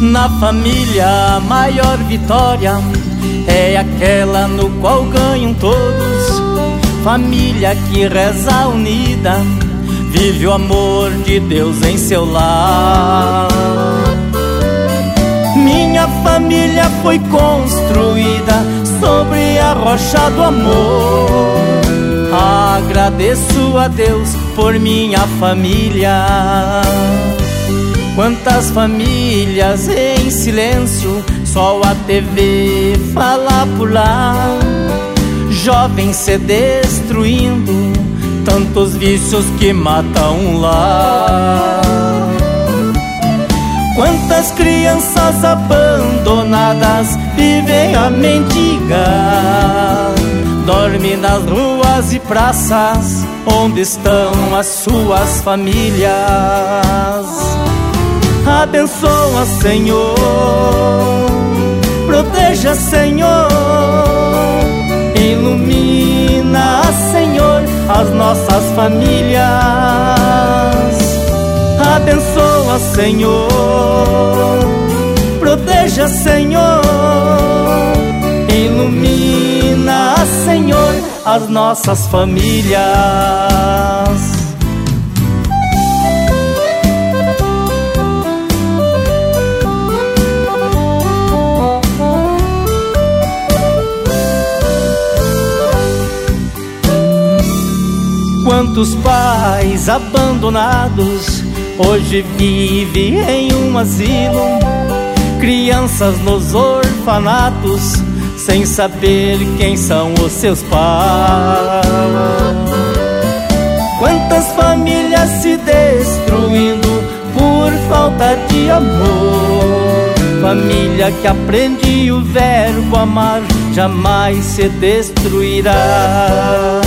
Na família a maior vitória é aquela no qual ganham todos. Família que reza unida, vive o amor de Deus em seu lar. Minha família foi construída sobre a rocha do amor. Agradeço a Deus por minha família. Quantas famílias em silêncio, só a TV fala por lá. Jovens se destruindo, tantos vícios que matam lá. Quantas crianças abandonadas vivem a mendigar, dorme nas ruas e praças, onde estão as suas famílias. Abençoa, Senhor, proteja, Senhor, ilumina, Senhor, as nossas famílias. Abençoa, Senhor, proteja, Senhor, ilumina, Senhor, as nossas famílias. Quantos pais abandonados hoje vivem em um asilo, crianças nos orfanatos sem saber quem são os seus pais. Quantas famílias se destruindo por falta de amor. Família que aprende o verbo amar jamais se destruirá.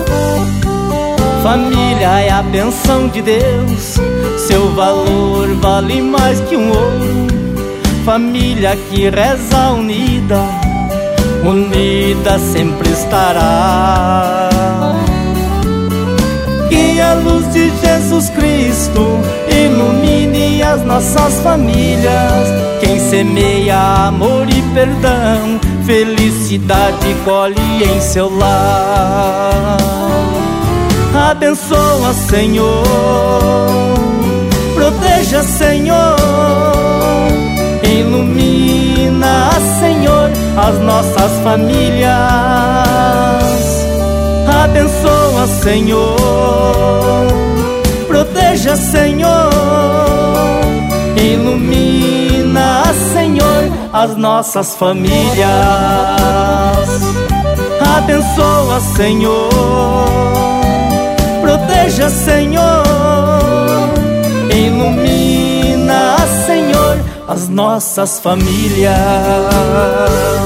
Família é a bênção de Deus, seu valor vale mais que um ouro. Família que reza unida, unida sempre estará. Que a luz de Jesus Cristo ilumine as nossas famílias. Quem semeia amor e perdão, felicidade colhe em seu lar. Abençoa, Senhor, proteja, Senhor, ilumina, Senhor, as nossas famílias. Abençoa, Senhor, proteja, Senhor, ilumina, Senhor, as nossas famílias. Abençoa, Senhor, proteja, Senhor, ilumina, Senhor, as nossas famílias.